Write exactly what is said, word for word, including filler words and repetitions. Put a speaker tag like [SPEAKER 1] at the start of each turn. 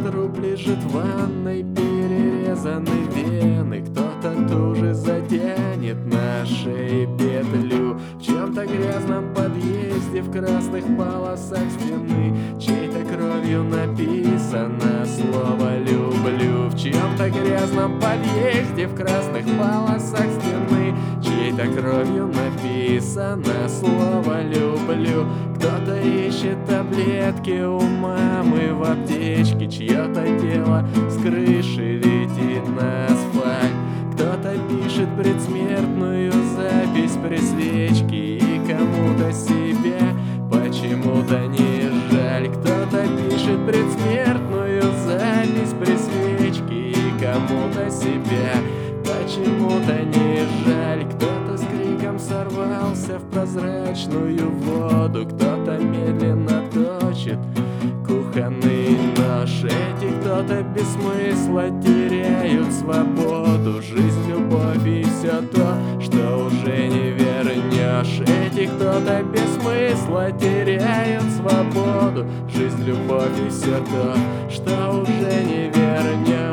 [SPEAKER 1] Труп лежит в ванной, перерезаны вены. Кто-то туже затянет на шее петлю. В чем-то грязном подъезде, в красных полосах стены, чьей-то кровью написано слово «люблю». В чьем-то грязном подъезде, в красных полосах стены, чьей-то кровью написано слово «люблю». Кто-то ищет таблетки у мамы в аптечке, чье-то тело с крыши летит на асфальт. Кто-то пишет предсмертную запись при свечке, и кому-то себя почему-то не жаль. Кто-то пишет предсмертную запись при свечке, и кому-то себя почему-то не жаль. Кто-то с криком сорвался в прозрачную воду, кто-то медленно точит кухонный нож. Эти кто-то без смысла теряют свободу, жизнь, любовь и все то, что уже не вернешь. Эти кто-то без смысла теряют свободу, жизнь, любовь и все то, что уже не вернешь.